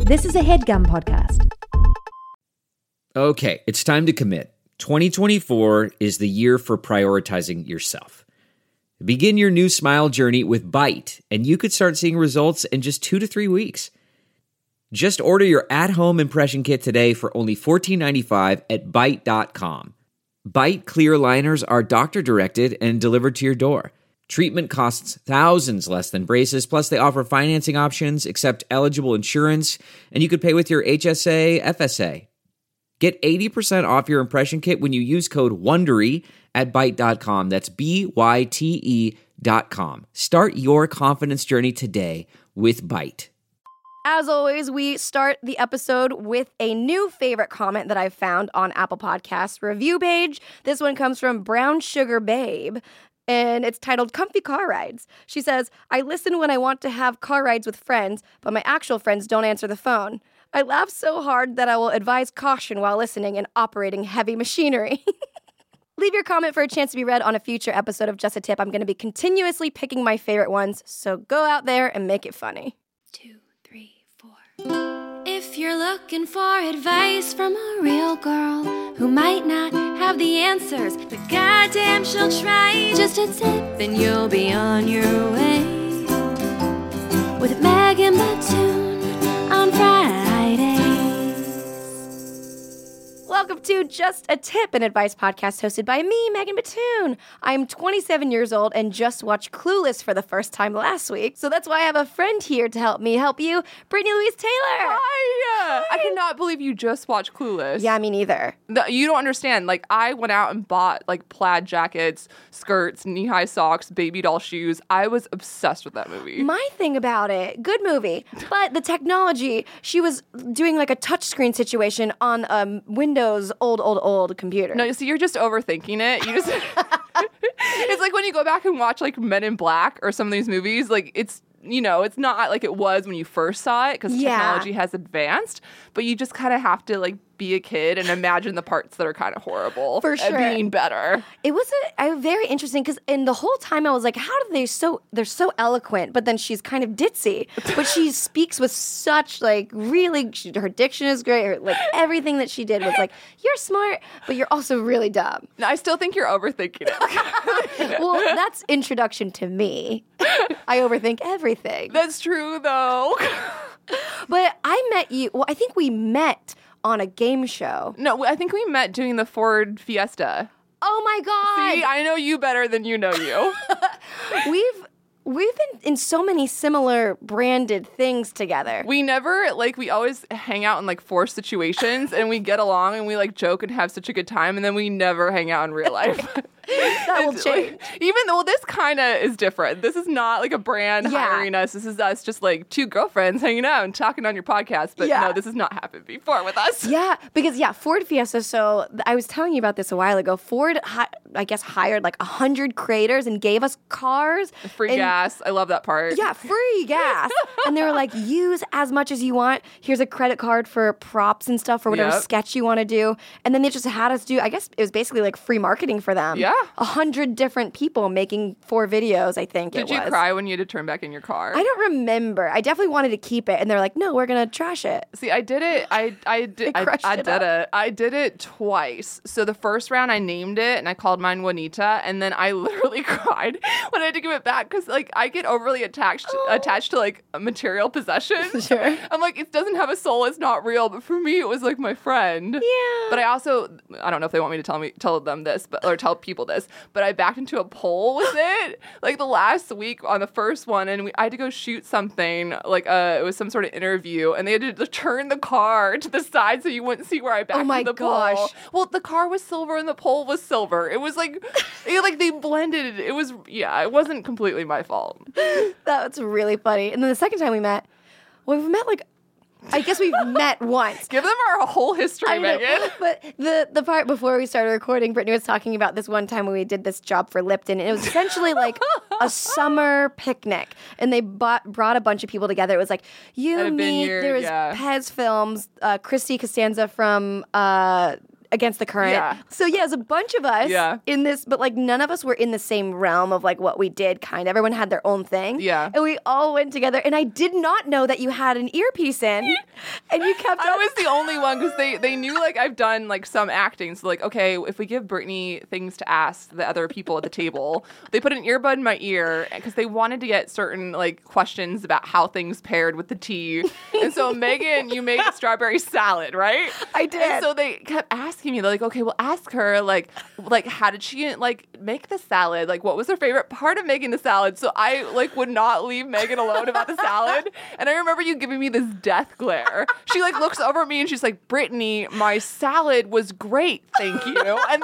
This is a HeadGum podcast. Okay, it's time to commit. 2024 is the year for prioritizing yourself. Begin your new smile journey with Byte, and you could start seeing results in just 2 to 3 weeks. Just order your at-home impression kit today for only $14.95 at Byte.com. Byte clear liners are doctor-directed and delivered to your door. Treatment costs thousands less than braces, plus they offer financing options, accept eligible insurance, and you could pay with your HSA, FSA. Get 80% off your impression kit when you use code WONDERY at Byte.com. That's BYTE.com. Start your confidence journey today with Byte. As always, we start the episode with a new favorite comment that I've found on Apple Podcasts review page. This one comes from Brown Sugar Babe, and it's titled Comfy Car Rides. She says, I listen when I want to have car rides with friends, but my actual friends don't answer the phone. I laugh so hard that I will advise caution while listening and operating heavy machinery. Leave your comment for a chance to be read on a future episode of Just a Tip. I'm going to be continuously picking my favorite ones, so go out there and make it funny. 2, 3, 4. If you're looking for advice from a real girl who might not have the answers, but goddamn she'll try, just a tip and you'll be on your way. With Megan Batoon on Fridays. Welcome to Just a Tip, an advice podcast hosted by me, Megan Batoon. I'm 27 years old and just watched Clueless for the first time last week, so that's why I have a friend here to help me help you, Brittany Louise Taylor. Hi! I cannot believe you just watched Clueless. Yeah, me neither. You don't understand. Like, I went out and bought, like, plaid jackets, skirts, knee-high socks, baby doll shoes. I was obsessed with that movie. My thing about it, good movie, but the technology, she was doing, like, a touchscreen situation on Windows old computer. No, see, you're just overthinking it. You just it's like when you go back and watch like Men in Black or some of these movies, like it's not like it was when you first saw it because technology has advanced, but you just kind of have to like be a kid and imagine the parts that are kind of horrible for sure being better. It was very interesting because in the whole time I was like, how do they're so eloquent, but then she's kind of ditzy, but she speaks with such like really her diction is great, like everything that she did was like, you're smart but you're also really dumb. No, I still think you're overthinking it. Well, that's introduction to me. I overthink everything. That's true though. But I met you, well, I think we met on a game show. No, I think we met doing the Ford Fiesta. Oh my God. See, I know you better than you know you. We've been in so many similar branded things together. We never, like, we always hang out in, like, forced situations, and we get along, and we, like, joke and have such a good time, and then we never hang out in real life. That will change. Like, even though this kind of is different. This is not, like, a brand hiring us. This is us just, like, two girlfriends hanging out and talking on your podcast. But no, this has not happened before with us. Yeah, because, Ford Fiesta, so I was telling you about this a while ago. Ford, I guess, hired, like, 100 creators and gave us cars. Free gas. I love that part. Yeah, free gas. And they were like, use as much as you want. Here's a credit card for props and stuff for whatever sketch you want to do. And then they just had us do, I guess it was basically like free marketing for them. Yeah. 100 different people making 4 videos, I think Did you cry when you had to turn back in your car? I don't remember. I definitely wanted to keep it. And they're like, no, we're going to trash it. See, I did it. I did it twice. So the first round I named it and I called mine Juanita. And then I literally cried when I had to give it back because, like, I get overly attached to, like, a material possession. Sure. I'm like, it doesn't have a soul. It's not real. But for me, it was, like, my friend. Yeah. But I don't know if they want me to tell them this, or tell people this, but I backed into a pole with it, like, the last week on the first one, and I had to go shoot something, like, it was some sort of interview, and they had to turn the car to the side so you wouldn't see where I backed into the pole. Well, the car was silver and the pole was silver. It was, like, they blended. It was, it wasn't completely my fault. That's really funny. And then the second time we met, we've met, like, I guess we've met once. Give them our whole history, Megan. But the part before we started recording, Brittany was talking about this one time when we did this job for Lipton, and it was essentially like a summer picnic, and they brought a bunch of people together. It was like you, me, there was Pez Films, Christy Costanza from against the current. Yeah. So yeah, there's a bunch of us in this, but like none of us were in the same realm of like what we did. Kind of everyone had their own thing. Yeah. And we all went together. And I did not know that you had an earpiece in, and you kept. I was the only one because they knew like I've done like some acting. So like, okay, if we give Brittany things to ask the other people at the table, they put an earbud in my ear because they wanted to get certain like questions about how things paired with the tea. And so Megan, you made a strawberry salad, right? I did. And so they kept asking me, they're like, okay, well, ask her like how did she like make the salad? Like, what was her favorite part of making the salad? So I like would not leave Megan alone about the salad. And I remember you giving me this death glare. She like looks over at me and she's like, Brittany, my salad was great, thank you. And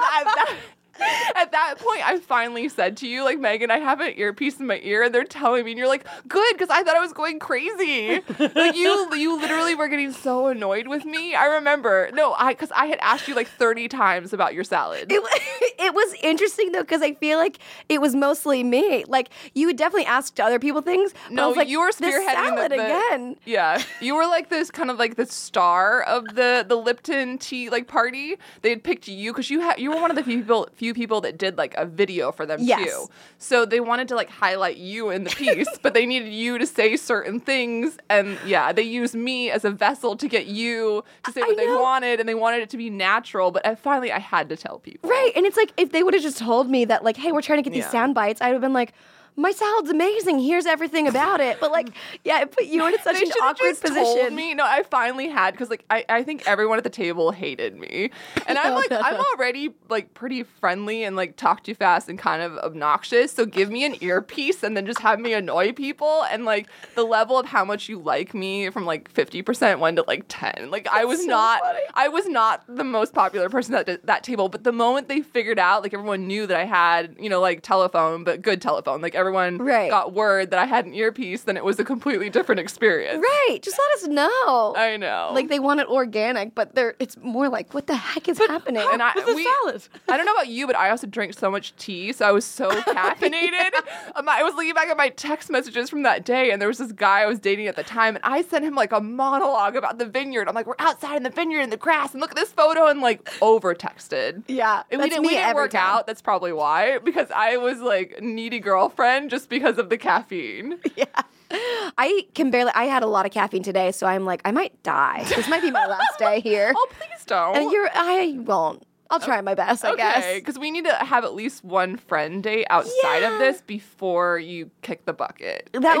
at that point, I finally said to you, like, Megan, I have an earpiece in my ear, and they're telling me, and you're like, good, because I thought I was going crazy. Like, you literally were getting so annoyed with me. I remember. No, because I had asked you, like, 30 times about your salad. It was interesting, though, because I feel like it was mostly me. Like, you would definitely ask other people things. But No, I was like, you were the spearheading salad again. Yeah. You were, like, this kind of, like, the star of the Lipton tea, like, party. They had picked you, because you were one of the few people that did like a video for them too. So they wanted to like highlight you in the piece, but they needed you to say certain things. And yeah, they used me as a vessel to get you to say what they wanted, and they wanted it to be natural. But finally I had to tell people. Right. And it's like, if they would have just told me that like, hey, we're trying to get these sound bites, I would have been like, my salad's amazing. Here's everything about it. But like, yeah, it put you in such an awkward just position. Told me. No, I finally had, because like I think everyone at the table hated me, and I'm like I'm already like pretty friendly and like talk too fast and kind of obnoxious. So give me an earpiece and then just have me annoy people, and like the level of how much you like me from like 50% went to like 10. Like I was not the most popular person at that table, but the moment they figured out, like everyone knew that I had like telephone, but good telephone, like everyone got word that I had an earpiece, then it was a completely different experience. Right. Just let us know. I know. Like they want it organic, but it's more like, what the heck is happening? And salad? I don't know about you, but I also drank so much tea, so I was so caffeinated. I was looking back at my text messages from that day, and there was this guy I was dating at the time, and I sent him like a monologue about the vineyard. I'm like, we're outside in the vineyard in the grass, and look at this photo, and like over texted. Yeah. And we didn't work out. That's probably why, because I was like needy girlfriend just because of the caffeine. Yeah. I had a lot of caffeine today, so I'm like, I might die. This might be my last day here. Oh, please don't. And I won't. I'll try my best, I guess. Okay, because we need to have at least one friend date outside of this before you kick the bucket. That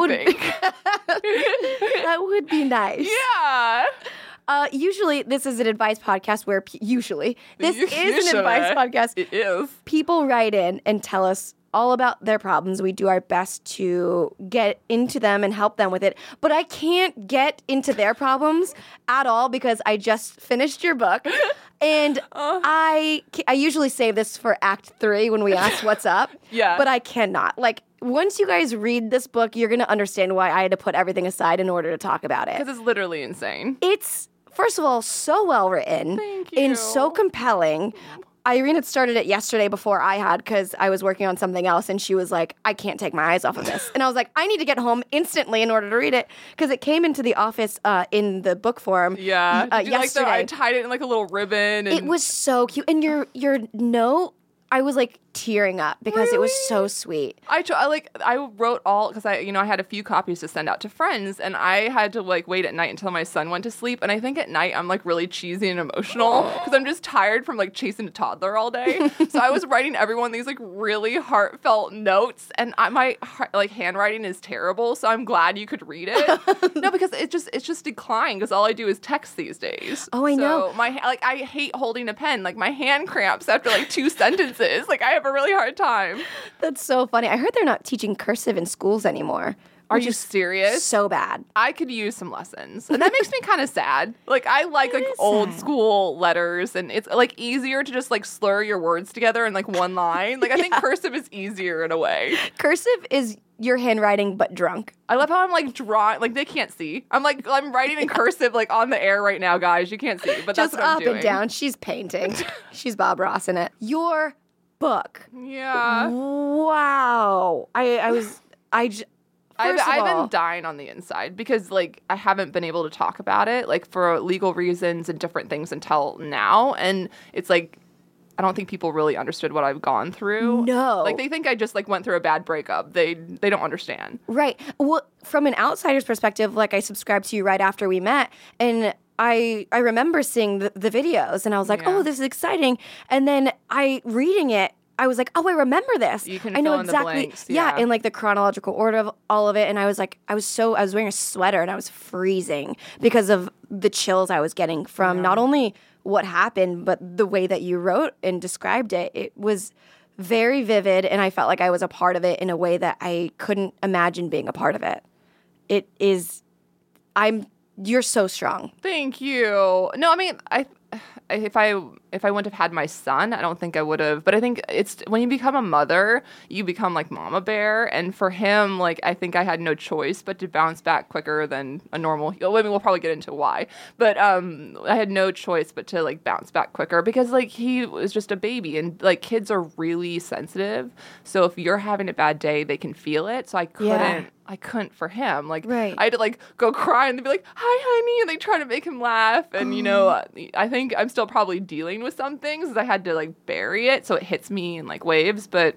would be nice. Yeah. Usually, this is an advice podcast where this is an advice podcast. It is. People write in and tell us all about their problems. We do our best to get into them and help them with it. But I can't get into their problems at all because I just finished your book. And I usually save this for Act 3 when we ask what's up. Yeah. But I cannot. Like, once you guys read this book, you're going to understand why I had to put everything aside in order to talk about it. Because it's literally insane. It's, first of all, so well written. Thank you. And so compelling. Irene had started it yesterday before I had because I was working on something else, and she was like, I can't take my eyes off of this. And I was like, I need to get home instantly in order to read it because it came into the office in the book form yesterday. I tied it in like a little ribbon. And it was so cute. And your note, I was like tearing up because it was so sweet. I wrote all, because I had a few copies to send out to friends, and I had to like wait at night until my son went to sleep. And I think at night I'm like really cheesy and emotional because I'm just tired from like chasing a toddler all day. So I was writing everyone these like really heartfelt notes, and my handwriting is terrible. So I'm glad you could read it. No, because it's just declined because all I do is text these days. Oh, I know. I hate holding a pen. Like my hand cramps after like 2 sentences. Like I have a really hard time. That's so funny. I heard they're not teaching cursive in schools anymore. Are you serious? So bad. I could use some lessons. And that makes me kind of sad. Like I like old school letters, and it's like easier to just like slur your words together in like one line. Like I think cursive is easier in a way. Cursive is your handwriting but drunk. I love how I'm like drawing, like they can't see. I'm writing in cursive like on the air right now, guys. You can't see, but just that's what I'm doing. Just up and down. She's painting. She's Bob Ross in it. Your book. Yeah. Wow. First of I've all- been dying on the inside because, like, I haven't been able to talk about it, like, for legal reasons and different things until now. And it's like, I don't think people really understood what I've gone through. No. Like, they think I just, like, went through a bad breakup. They don't understand. Right. Well, from an outsider's perspective, like I subscribed to you right after we met, and I remember seeing the videos, and I was like, Yeah. oh, this is exciting. And then reading it, I was like, oh, I remember this. You can I know fill in the exactly. blanks, yeah, yeah. in like the chronological order of all of it. And I was like, I was wearing a sweater and I was freezing because of the chills I was getting from not only what happened, but the way that you wrote and described it. It was very vivid, and I felt like I was a part of it in a way that I couldn't imagine being a part of it. It is, you're so strong. Thank you. No, I mean, if I wouldn't have had my son, I don't think I would have. But I think it's when you become a mother, you become like mama bear. And for him, like, I think I had no choice but to bounce back quicker than a normal. I mean, we'll probably get into why. But I had no choice but to like bounce back quicker because like he was just a baby, and like kids are really sensitive. So if you're having a bad day, they can feel it. So I couldn't. Yeah. I couldn't for him. Like, Right. I had to like go cry and they'd be like, "Hi, honey," and they try to make him laugh. And you know, I think I'm still probably dealing with some things. I had to like bury it, so it hits me in like waves. But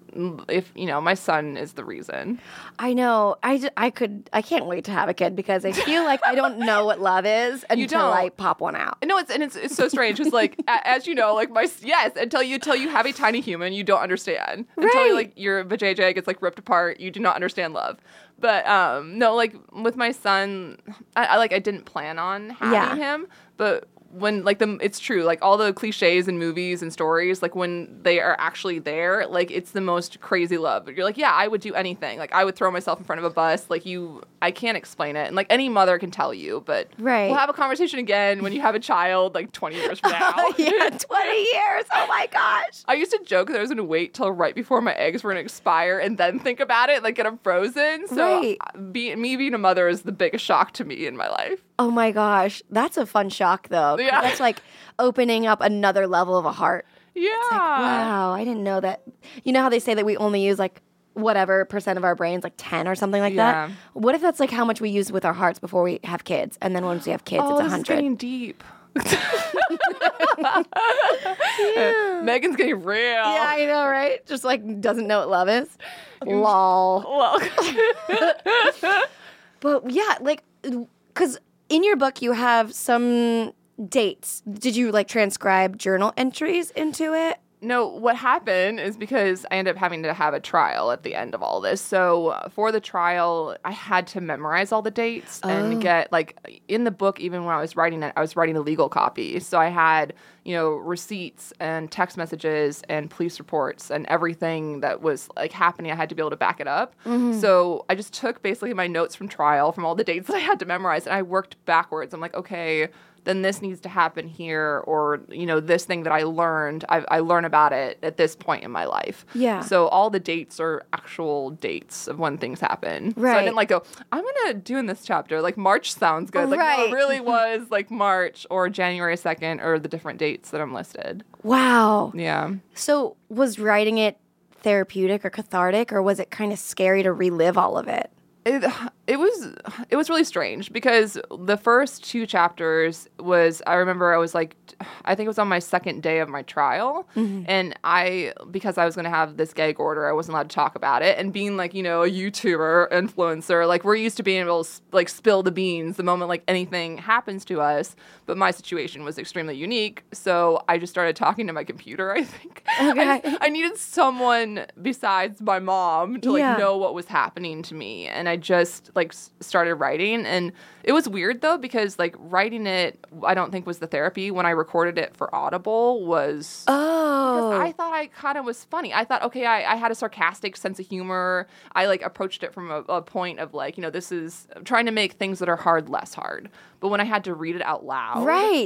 if you know, my son is the reason. I know. I can't wait to have a kid because I feel like I don't know what love is until don't. I pop one out. No, it's so strange. Because like as you know, like until you have a tiny human, you don't understand. Until Right. like your vajayjay gets like ripped apart, you do not understand love. But no, like with my son, I didn't plan on having him, but when like it's true, like all the cliches in movies and stories, like when they are actually there, like it's the most crazy love. You're like, yeah, I would do anything. Like I would throw myself in front of a bus. Like I can't explain it. And like any mother can tell you, but Right. we'll have a conversation again when you have a child, like 20 years from now. Yeah, 20 years. Oh my gosh. I used to joke that I was going to wait till right before my eggs were going to expire and then think about it, like get them frozen. So Right. me being a mother is the biggest shock to me in my life. Oh my gosh. That's a fun shock though. 'Cause Yeah. That's like opening up another level of a heart. Yeah. Wow, I didn't know that. You know how they say that we only use like whatever percent of our brains, like 10 or something like Yeah. that? What if that's like how much we use with our hearts before we have kids? And then once we have kids, it's This is 100. getting deep. Megan's getting real. Yeah, I know, right? Just like doesn't know what love is. Lol. Well, But yeah, like, because in your book you have some dates. Did you like transcribe journal entries into it? no, what happened is because I ended up having to have a trial at the end of all this. So for the trial, I had to memorize all the dates and get, like, in the book, even when I was writing it, I was writing a legal copy. So I had, you know, receipts and text messages and police reports and everything that was, like, happening. I had to be able to back it up. So I just took basically my notes from trial, from all the dates that I had to memorize, and I worked backwards. I'm like, okay, then this needs to happen here, or, you know, this thing that I learned, I learn about it at this point in my life. Yeah. So all the dates are actual dates of when things happen. So I Right. didn't like go, I'm going to do in this chapter, like March sounds good. Like, no, Right. it really was like March or January 2nd or the different dates that I'm listed. Wow. Yeah. So was writing it therapeutic or cathartic, or was it kind of scary to relive all of it? It was really strange because the first two chapters was, I remember I was like, I think it was on my second day of my trial, and because I was going to have this gag order, I wasn't allowed to talk about it, and being like, you know, a YouTuber influencer, like we're used to being able to like spill the beans the moment like anything happens to us, but my situation was extremely unique, so I just started talking to my computer, I think. Okay. I needed someone besides my mom to like Yeah. know what was happening to me, and I just like started writing. And it was weird though, because like writing it, I don't think was the therapy. When I recorded it for Audible was Oh. I thought I kind of was funny. I thought, okay, I had a sarcastic sense of humor. I like approached it from a point of like, you know, this is I'm trying to make things that are hard less hard. But when I had to read it out loud, Right.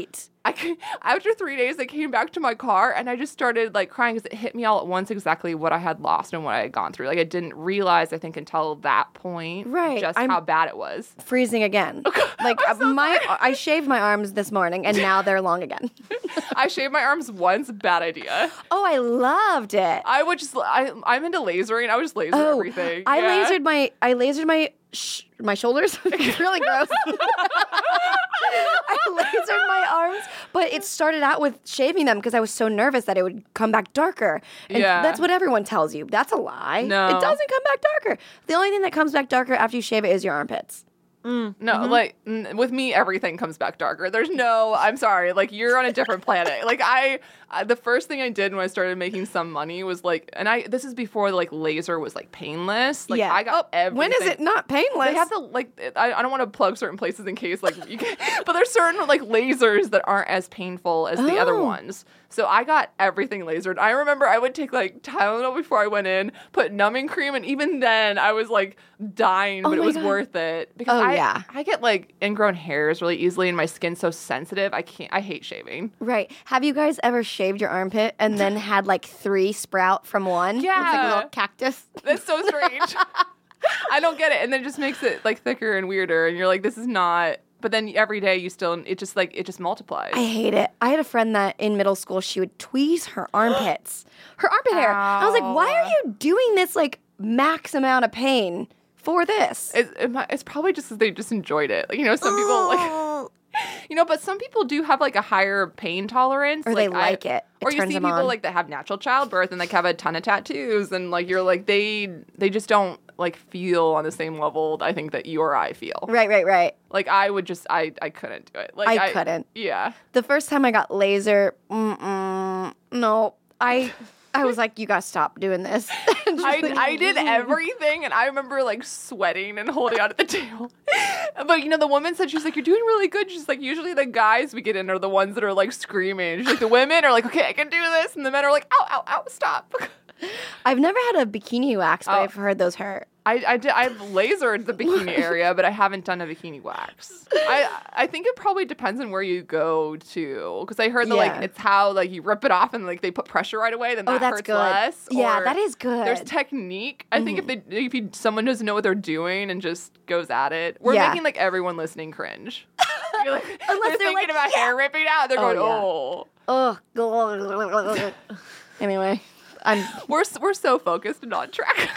after 3 days, I came back to my car and I just started like crying because it hit me all at once exactly what I had lost and what I had gone through. Like I didn't realize, I think, until that point, Right. just how bad it was. Freezing again. Like I shaved my arms this morning and now they're long again. I shaved my arms once, bad idea. Oh, I loved it. I'm into lasering. I would just laser everything. I Yeah. lasered my shoulders. It's really gross. I lasered my arms, but it started out with shaving them because I was so nervous that it would come back darker. And Yeah. that's what everyone tells you. That's a lie. No. It doesn't come back darker. The only thing that comes back darker after you shave it is your armpits. No, like with me, everything comes back darker. There's no, I'm sorry, like you're on a different planet. Like the first thing I did when I started making some money was like, this is before like laser was like painless. Like I got everything. When is it not painless? They have to like, I don't want to plug certain places in case like you can, but there's certain like lasers that aren't as painful as the other ones. So I got everything lasered. I remember I would take like Tylenol before I went in, put numbing cream, and even then I was like dying, but it was worth it because I get like ingrown hairs really easily, and my skin's so sensitive. I hate shaving. Right. Have you guys ever shaved your armpit and then had like 3 sprout from one? Yeah. It's like a little cactus. That's so strange. I don't get it, and then it just makes it like thicker and weirder, and you're like, this is not. But then every day it just multiplies. I hate it. I had a friend that in middle school, she would tweeze her armpits, her armpit hair. I was like, why are you doing this like max amount of pain for this? It's probably just because they just enjoyed it. Like, some people like, but some people do have like a higher pain tolerance. Or they like it. Or you see people like that have natural childbirth and like have a ton of tattoos and like you're like they just don't like feel on the same level I think that you or I feel. Right. Like I would just I couldn't do it. Like I couldn't. Yeah. The first time I got laser, no, I was like, you gotta stop doing this. I did everything, and I remember like sweating and holding on at the table. But the woman said, she's like, you're doing really good. She's like, usually the guys we get in are the ones that are like screaming. She's like, the women are like, okay, I can do this, and the men are like, ow, ow, ow, stop. I've never had a bikini wax, but I've heard those hurt. I've lasered the bikini area, but I haven't done a bikini wax. I think it probably depends on where you go to, because I heard that like it's how like you rip it off and like they put pressure right away, then that that's hurts good. less. Yeah, Or that is good. There's technique. I think if someone doesn't know what they're doing and just goes at it, we're making like everyone listening cringe. You're like, Unless they're thinking like, about hair ripping out, they're going, oh. Ugh. Anyway, We're so focused and on track.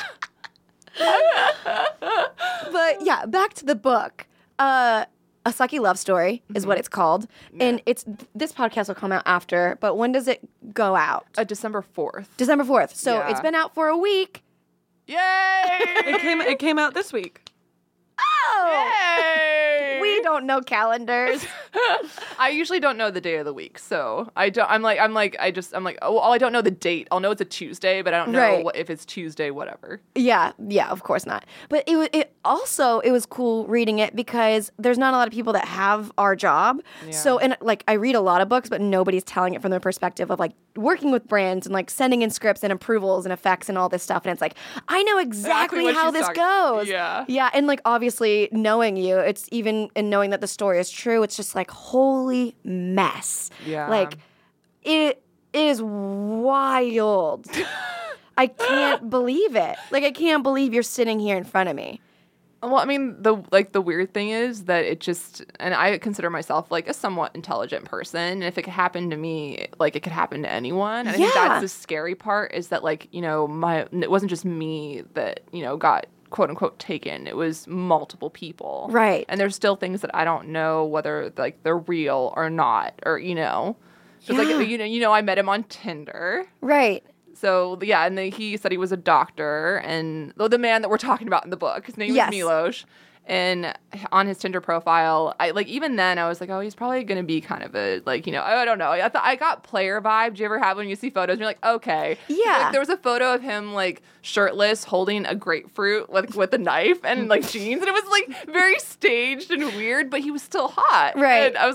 But yeah, back to the book. A Sucky Love Story is what it's called. And this podcast will come out after, but when does it go out? December 4th. December 4th. So Yeah. it's been out for a week. Yay! It came out this week. Oh! Yay! We don't know calendars. I usually don't know the day of the week, so I don't. I'm like, oh, I don't know the date. I'll know it's a Tuesday, but I don't know Right. if it's Tuesday, whatever. Yeah, of course not. But it was cool reading it because there's not a lot of people that have our job. Yeah. So, and like I read a lot of books, but nobody's telling it from the perspective of like working with brands and like sending in scripts and approvals and effects and all this stuff. And it's like, I know exactly what how she's this talking- goes. Yeah. Yeah. And like obviously knowing you, it's even in knowing that the story is true, it's just like, holy mess. Yeah. Like it is wild. I can't believe it. Like, I can't believe you're sitting here in front of me. Well, I mean, the weird thing is that it just, and I consider myself like a somewhat intelligent person, and if it could happen to me, like it could happen to anyone. And I think that's the scary part is that like, it wasn't just me that, got quote unquote taken. It was multiple people. Right. And there's still things that I don't know whether like they're real or not, or, Just like, I met him on Tinder. Right. So, yeah, and then he said he was a doctor, and the man that we're talking about in the book, his name is Milos, and on his Tinder profile, even then, I was like, oh, he's probably going to be kind of a, I don't know. I got player vibe. Do you ever have when you see photos, and you're like, okay. Yeah. Like, there was a photo of him, like, shirtless, holding a grapefruit, like, with a knife and, like, jeans, and it was, like, very staged and weird, but he was still hot. Right. And I was like,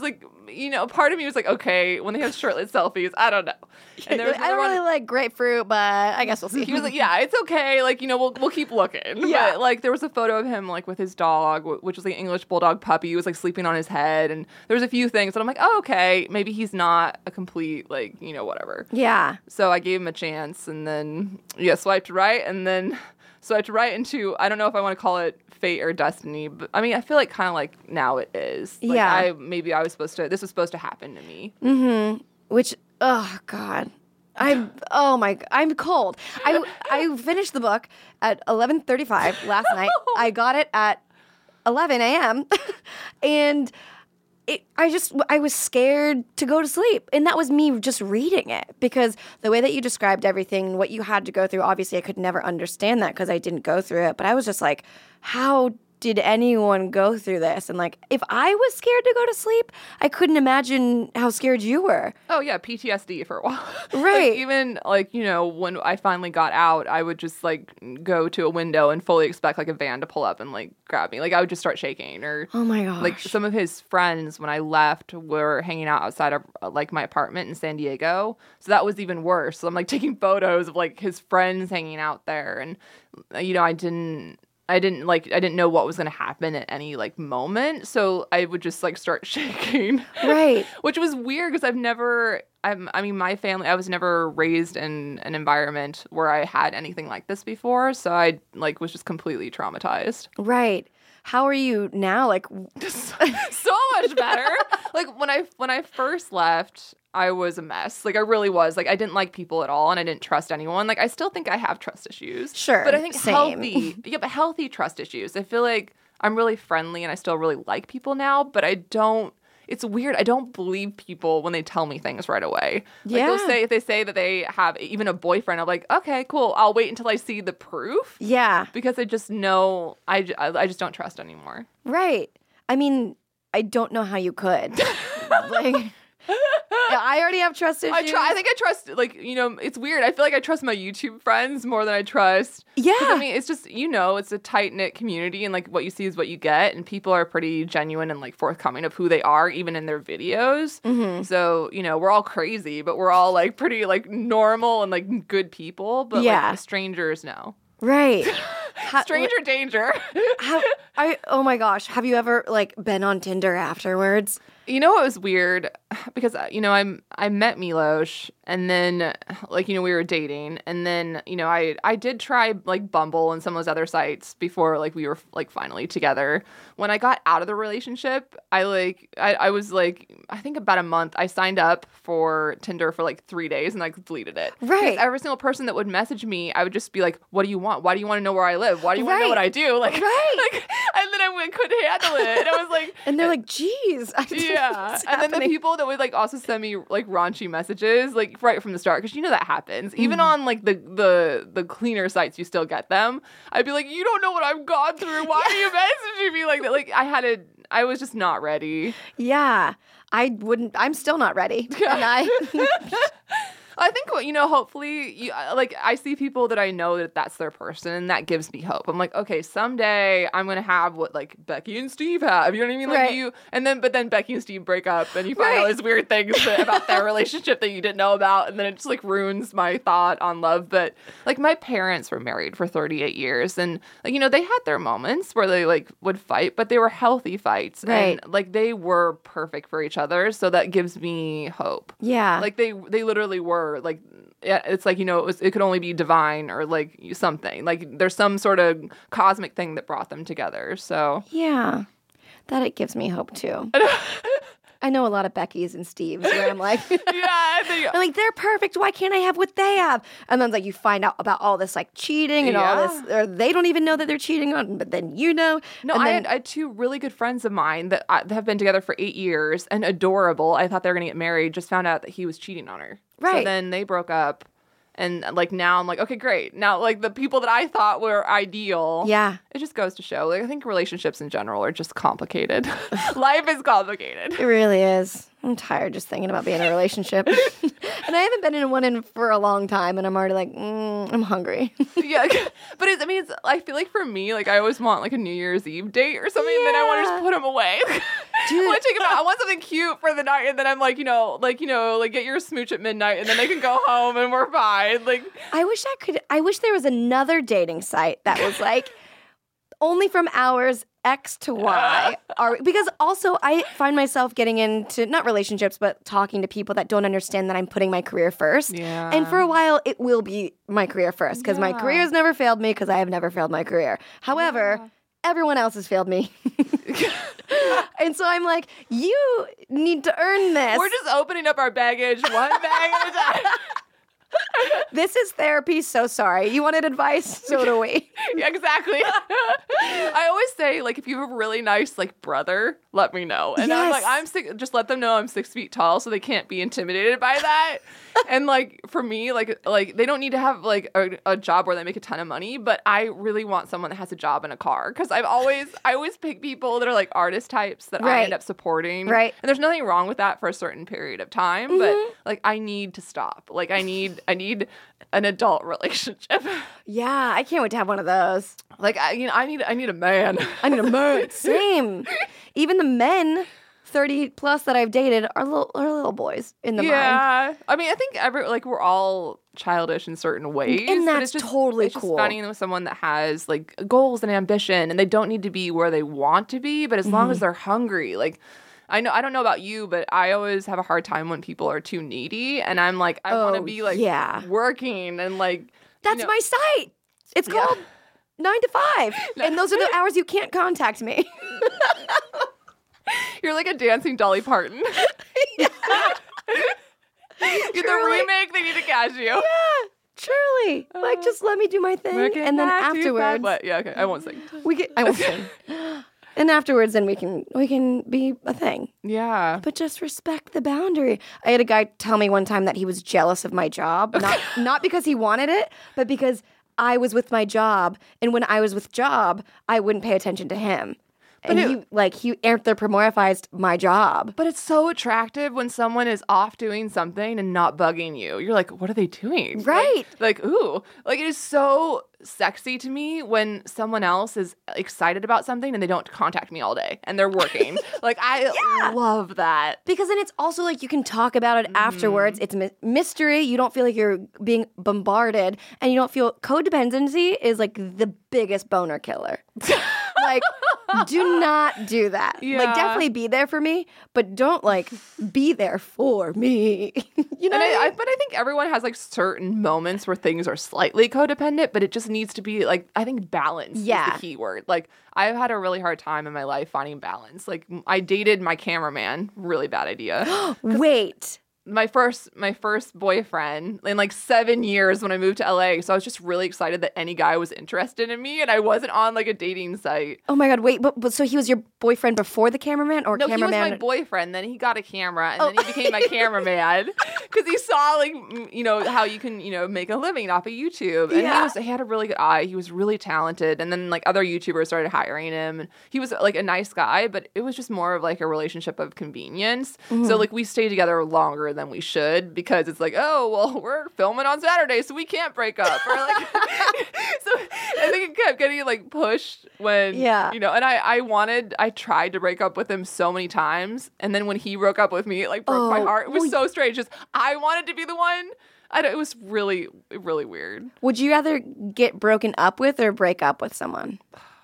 part of me was like, okay, when they have shirtless selfies, I don't know. And there was I don't really like grapefruit, but I guess we'll see. He was like, yeah, it's okay. Like, we'll keep looking. Yeah. But, like, there was a photo of him, like, with his dog, which was like an English bulldog puppy. He was, like, sleeping on his head. And there was a few things that I'm like, oh, okay, maybe he's not a complete, like, whatever. Yeah. So I gave him a chance and then, swiped right. And then swiped right into, I don't know if I want to call it fate or destiny, but I mean, I feel like kind of like now it is. Like, yeah. This was supposed to happen to me. Mm-hmm. Which, oh God. I'm cold. I finished the book at 11:35 last night. I got it at 11 a.m. and I was scared to go to sleep. And that was me just reading it, because the way that you described everything, what you had to go through, obviously I could never understand that because I didn't go through it. But I was just like, how did anyone go through this? And like, if I was scared to go to sleep, I couldn't imagine how scared you were. Oh yeah, PTSD for a while. Right. Like, even like, when I finally got out, I would just like go to a window and fully expect like a van to pull up and like grab me. Like I would just start shaking. Or oh my gosh. Like some of his friends when I left were hanging out outside of like my apartment in San Diego. So that was even worse. So I'm like taking photos of like his friends hanging out there, and I didn't know what was going to happen at any like moment. So I would just like start shaking. Right. Which was weird because my family, I was never raised in an environment where I had anything like this before. So I like was just completely traumatized. Right. How are you now? Like so much better. Like when I first left, I was a mess. Like I really was. Like I didn't like people at all, and I didn't trust anyone. Like I still think I have trust issues. Sure. But I think same. healthy trust issues. I feel like I'm really friendly and I still really like people now, but it's weird. I don't believe people when they tell me things right away. Like if they say that they have even a boyfriend, I'm like, okay, cool. I'll wait until I see the proof. Yeah. Because I just know I just don't trust anymore. Right. I mean, I don't know how you could. Like, I already have trust issues. I think I trust, like, it's weird. I feel like I trust my YouTube friends more than I trust. Yeah. 'Cause, I mean, it's just, it's a tight-knit community, and, like, what you see is what you get, and people are pretty genuine and, like, forthcoming of who they are, even in their videos. Mm-hmm. So, we're all crazy, but we're all, like, pretty, like, normal and, like, good people. But, like, strangers, no. Right. Stranger danger. Oh my gosh. Have you ever, like, been on Tinder afterwards? It was weird because, I met Milos, and then, like, we were dating, and then, I did try, like, Bumble and some of those other sites before, like, we were, like, finally together. When I got out of the relationship, I was, like, I think about a month, I signed up for Tinder for, like, 3 days and, like, deleted it. Right. Because every single person that would message me, I would just be like, what do you want? Why do you want to know where I live? Why do you want to know what I do? Like, right. And then I couldn't handle it. And I was like... And they're like, geez. Yeah. And then the people that would, like, also send me, like, raunchy messages, like, right from the start, because that happens. Even on, like, the cleaner sites, you still get them. I'd be like, you don't know what I've gone through. Why are you messaging me like that? Like, I was just not ready. Yeah. I'm still not ready. And I think, hopefully, I see people that I know that that's their person, and that gives me hope. I'm like, okay, someday I'm going to have what, like, Becky and Steve have. You know what I mean? Like, right. But then Becky and Steve break up, and you find all these weird things about their relationship that you didn't know about, and then it just, like, ruins my thought on love. But, like, my parents were married for 38 years, and, like, they had their moments where they, like, would fight, but they were healthy fights. Right. And, like, they were perfect for each other, so that gives me hope. Yeah. Like, they literally were. Like, it's like, it could only be divine or like something. Like, there's some sort of cosmic thing that brought them together. So yeah, that it gives me hope too. I know a lot of Beckys and Steves where I'm like, I'm like, they're perfect. Why can't I have what they have? And then like you find out about all this like cheating and all this, or they don't even know that they're cheating on, but then No, and I had two really good friends of mine that have been together for 8 years and adorable. I thought they were going to get married. Just found out that he was cheating on her. Right. So then they broke up. And, like, now I'm like, okay, great. Now, like, the people that I thought were ideal. Yeah. It just goes to show. Like, I think relationships in general are just complicated. Life is complicated. It really is. I'm tired just thinking about being in a relationship. And I haven't been in one for a long time, and I'm already like, I'm hungry. Yeah, but I feel like for me, like I always want like a New Year's Eve date or something, and then I want to just put them away. Dude, I want something cute for the night, and then I'm like, get your smooch at midnight, and then they can go home, and we're fine. Like, I wish there was another dating site that was like only from hours X to Y. Because also I find myself getting into not relationships, but talking to people that don't understand that I'm putting my career first. Yeah. And for a while, it will be my career first because my career has never failed me because I have never failed my career. However, everyone else has failed me. And so I'm like, you need to earn this. We're just opening up our baggage one bag at a time. This is therapy. So sorry. You wanted advice? So do we. Yeah, exactly. I always say, like, if you have a really nice, like, brother, let me know. And I'm like, just let them know I'm 6 feet tall so they can't be intimidated by that. And, like, for me, like they don't need to have, like, a job where they make a ton of money, but I really want someone that has a job and a car. Because I always pick people that are, like, artist types that I end up supporting. Right. And there's nothing wrong with that for a certain period of time, but, like, I need to stop. Like, I need an adult relationship. Yeah, I can't wait to have one of those. Like, I need a man. I need a man. Same. Even the men 30 plus that I've dated are little boys in the mind. Yeah. I mean, I think we're all childish in certain ways. And but that's it's just, totally it's cool. It's funny with someone that has like goals and ambition and they don't need to be where they want to be, but as long as they're hungry, like I don't know about you, but I always have a hard time when people are too needy and I'm like, I want to be like working and like that's my site. It's called 9 to 5. And those are the hours you can't contact me. You're like a dancing Dolly Parton. You're the remake, they need to catch you. Yeah, truly. Like, just let me do my thing. And then afterwards. But yeah, okay. I won't sing. I won't sing. And afterwards, then we can be a thing. Yeah. But just respect the boundary. I had a guy tell me one time that he was jealous of my job. Not because he wanted it, but because I was with my job. And when I was with job, I wouldn't pay attention to him. And he anthropomorphized my job. But it's so attractive when someone is off doing something and not bugging you. You're like, what are they doing? Right. Like ooh. Like, it is so sexy to me when someone else is excited about something and they don't contact me all day and they're working. Like, I love that. Because then it's also like you can talk about it afterwards. It's mystery. You don't feel like you're being bombarded. And you don't feel codependency is like the biggest boner killer. Like, do not do that. Yeah. Like, definitely be there for me, but don't, like, be there for me. You know? But I think everyone has, like, certain moments where things are slightly codependent, but it just needs to be, like, I think balance is the key word. Like, I've had a really hard time in my life finding balance. Like, I dated my cameraman. Really bad idea. Wait. My first boyfriend in like 7 years when I moved to LA. So I was just really excited that any guy was interested in me and I wasn't on like a dating site. Oh my God, wait, but so he was your boyfriend before the cameraman or cameraman? No, he was my boyfriend. Then he got a camera and then he became my cameraman because he saw like, how you can, make a living off of YouTube. And he had a really good eye. He was really talented. And then like other YouTubers started hiring him. And he was like a nice guy, but it was just more of like a relationship of convenience. So like we stayed together longer than we should because it's like, oh, well, we're filming on Saturday, so we can't break up. Or like, so I think it kept getting like pushed when, and I tried to break up with him so many times. And then when he broke up with me, it like broke my heart. It was so strange. Just, I wanted to be the one. It was really, really weird. Would you rather get broken up with or break up with someone?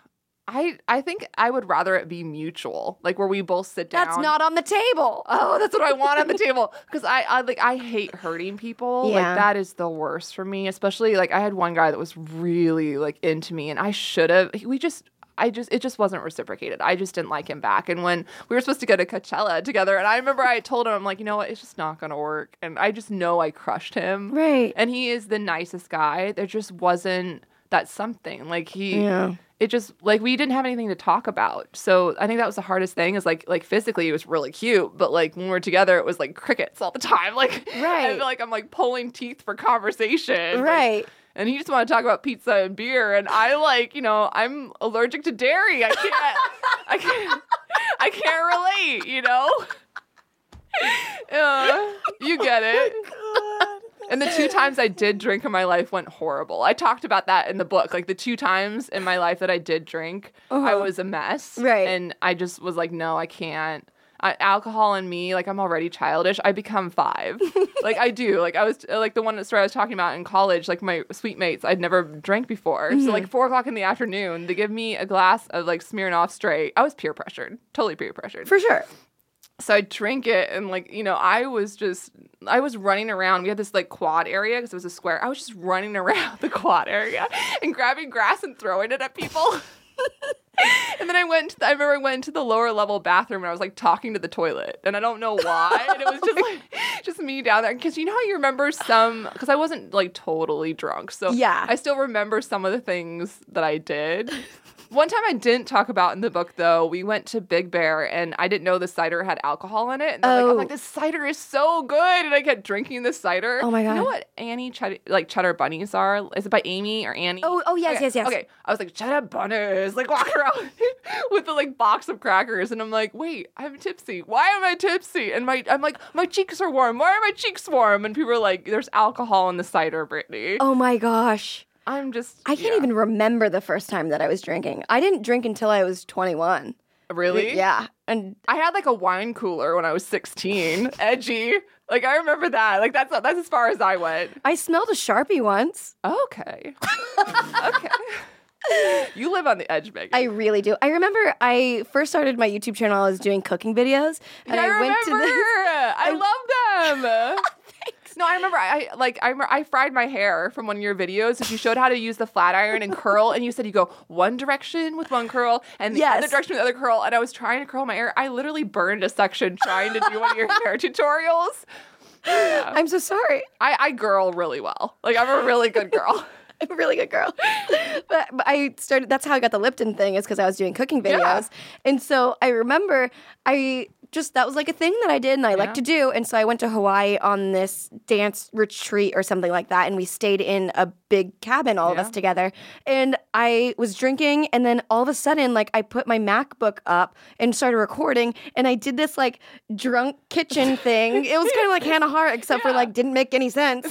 I think I would rather it be mutual, like where we both sit down. That's not on the table. Oh, that's what I want on the table. Because I hate hurting people. Yeah. Like that is the worst for me. Especially like I had one guy that was really like into me, and I should have. It just wasn't reciprocated. I just didn't like him back. And when we were supposed to go to Coachella together, and I remember I told him, I'm like, you know what, it's just not gonna work. And I just know I crushed him. Right. And he is the nicest guy. There just wasn't that something. Like it just like we didn't have anything to talk about. So I think that was the hardest thing is like physically it was really cute, but like when we were together it was like crickets all the time. Like I feel like I'm like pulling teeth for conversation. Right. Like, and he just want to talk about pizza and beer, and I like, I'm allergic to dairy. I can't relate, You get it. And the 2 times I did drink in my life went horrible. I talked about that in the book. Like the 2 times in my life that I did drink, I was a mess. Right. And I just was like, no, I can't. Alcohol and me, like I'm already childish. I become 5. Like I do. Like I was like the one story I was talking about in college, like my suite mates, I'd never drank before. So like 4:00 in the afternoon, they give me a glass of like Smirnoff straight. I was peer pressured. Totally peer pressured. For sure. So I drink it and like, you know, I was running around. We had this like quad area because it was a square. I was just running around the quad area and grabbing grass and throwing it at people. And then I remember I went into the lower level bathroom and I was like talking to the toilet and I don't know why. And it was just like, just me down there. Because you know how you remember because I wasn't like totally drunk. So yeah. I still remember some of the things that I did. One time I didn't talk about in the book, though, we went to Big Bear, and I didn't know the cider had alcohol in it. And I'm like, this cider is so good. And I kept drinking the cider. Oh, my God. You know what Annie Cheddar Bunnies are? Is it by Amy or Annie? Oh, yes, okay. yes. Okay. I was like, Cheddar Bunnies. Like, walking around with the, like, box of crackers. And I'm like, wait, I'm tipsy. Why am I tipsy? And I'm like, my cheeks are warm. Why are my cheeks warm? And people are like, there's alcohol in the cider, Brittany. Oh, my gosh. I can't even remember the first time that I was drinking. I didn't drink until I was 21. Really? Yeah. And I had like a wine cooler when I was 16. Edgy. Like I remember that. Like that's as far as I went. I smelled a Sharpie once. Okay. Okay. You live on the edge, Megan. I really do. I remember I first started my YouTube channel. I was doing cooking videos, and I went to this. I love them. No, I remember. I fried my hair from one of your videos, and you showed how to use the flat iron and curl. And you said you go one direction with one curl and the other direction with the other curl. And I was trying to curl my hair. I literally burned a section trying to do one of your hair tutorials. Yeah. I'm so sorry. I girl really well. Like I'm a really good girl. I'm a really good girl. But I started, that's how I got the Lipton thing, is because I was doing cooking videos. Yeah. And so I remember that was like a thing that I did and I like to do. And so I went to Hawaii on this dance retreat or something like that. And we stayed in a big cabin, all of us together. And I was drinking. And then all of a sudden, like I put my MacBook up and started recording. And I did this like drunk kitchen thing. It was kind of like Hannah Hart, except for like didn't make any sense.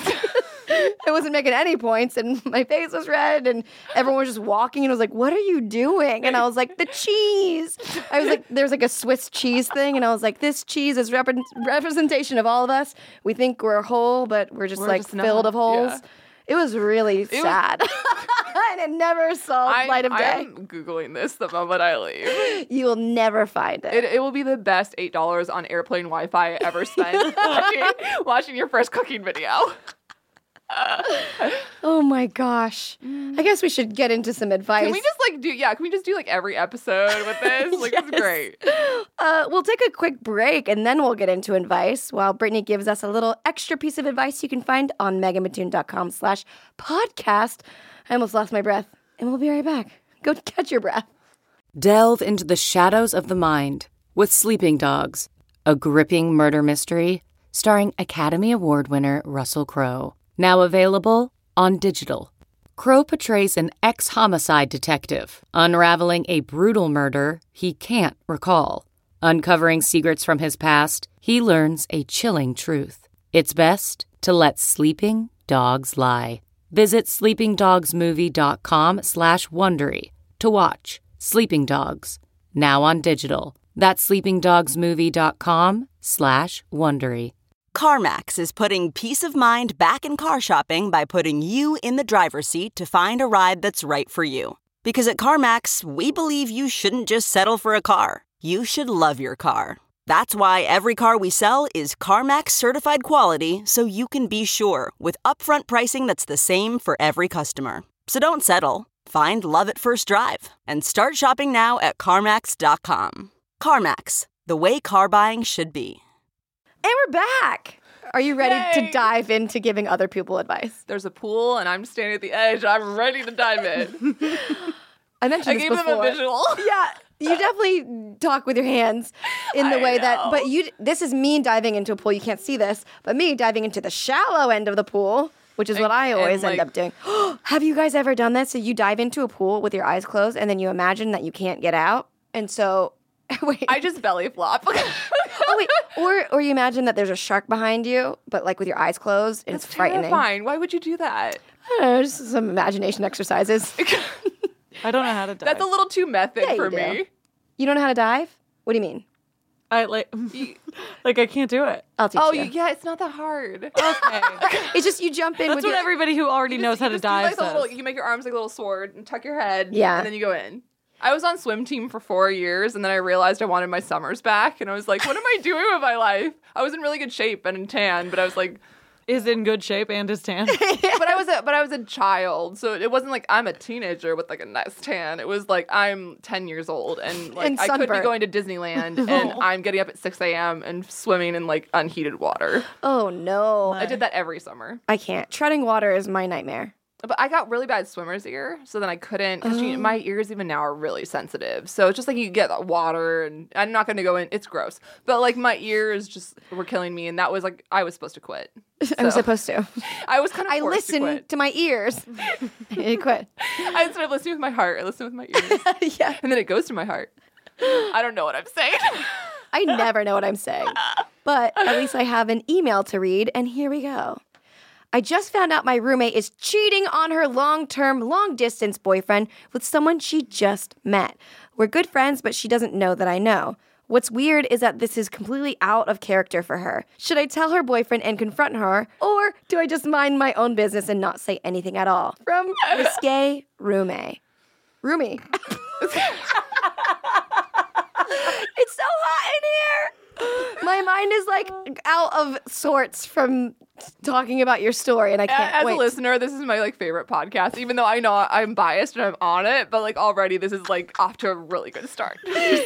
I wasn't making any points and my face was red and everyone was just walking and I was like, what are you doing? And I was like, the cheese. I was like, there's like a Swiss cheese thing and I was like, this cheese is representation of all of us. We think we're whole, but we're just filled of holes. Yeah. It was really sad. And it never saw light of day. I'm Googling this the moment I leave. You will never find it. It will be the best $8 on airplane Wi-Fi I ever spent watching your first cooking video. Oh my gosh. I guess we should get into some advice. Can we just do like every episode with this? Like, it's great. We'll take a quick break and then we'll get into advice while Brittany gives us a little extra piece of advice you can find on meganmattoon.com/podcast. I almost lost my breath and we'll be right back. Go catch your breath. Delve into the shadows of the mind with Sleeping Dogs, a gripping murder mystery starring Academy Award winner Russell Crowe. Now available on digital. Crowe portrays an ex-homicide detective, unraveling a brutal murder he can't recall. Uncovering secrets from his past, he learns a chilling truth. It's best to let sleeping dogs lie. Visit sleepingdogsmovie.com/Wondery to watch Sleeping Dogs, now on digital. That's sleepingdogsmovie.com/Wondery. CarMax is putting peace of mind back in car shopping by putting you in the driver's seat to find a ride that's right for you. Because at CarMax, we believe you shouldn't just settle for a car. You should love your car. That's why every car we sell is CarMax certified quality, so you can be sure with upfront pricing that's the same for every customer. So don't settle. Find love at first drive and start shopping now at CarMax.com. CarMax, the way car buying should be. And we're back. Are you ready to dive into giving other people advice? There's a pool and I'm standing at the edge. I'm ready to dive in. I mentioned this before. I gave them a visual. Yeah. You definitely talk with your hands in the way that, but this is me diving into a pool. You can't see this, but me diving into the shallow end of the pool, which is what I always end up doing. Have you guys ever done this? So you dive into a pool with your eyes closed and then you imagine that you can't get out. And so, wait. I just belly flop. Oh wait, or you imagine that there's a shark behind you, but like with your eyes closed, and That's it's frightening. terrifying. Why would you do that? I don't know, just some imagination exercises. I don't know how to dive. That's a little too method Yeah, you for do. me. You don't know how to dive? What do you mean? I like I can't do it. I'll teach Oh, you. yeah, it's not that hard. Okay. It's just you jump in That's with what your... everybody who already knows how to just do, dive like, the says. little, you make your arms like a little sword and tuck your head. Yeah. And then you go in. I was on swim team for 4 years, and then I realized I wanted my summers back, and I was like, what am I doing with my life? I was in really good shape and in tan, but I was like, Is in good shape and is tan. but I was a child, so it wasn't like I'm a teenager with like a nice tan. It was like I'm 10 years old, and like And I could be sunburnt. going to Disneyland, and I'm getting up at 6 a.m. and swimming in like unheated water. Oh, no. I did that every summer. I can't. Treading water is my nightmare. But I got really bad swimmer's ear, so then I couldn't, because my ears even now are really sensitive. So it's just like you get water, and I'm not going to go in. It's gross. But like my ears just were killing me, and that was like, I was supposed to quit. I was So, supposed to. I was kind of I forced to quit. listened to my ears. I quit. I instead of listening with my heart, I listened with my ears. Yeah. And then it goes to my heart. I don't know what I'm saying. I never know what I'm saying. But at least I have an email to read, and here we go. I just found out my roommate is cheating on her long-term, long-distance boyfriend with someone she just met. We're good friends, but she doesn't know that I know. What's weird is that this is completely out of character for her. Should I tell her boyfriend and confront her, or do I just mind my own business and not say anything at all? From Risque Roommate. Roomie. It's so hot in here. My mind is like out of sorts from talking about your story, and I can't As wait. a listener, this is my like favorite podcast, even though I know I'm biased and I'm on it, but like already this is like off to a really good start.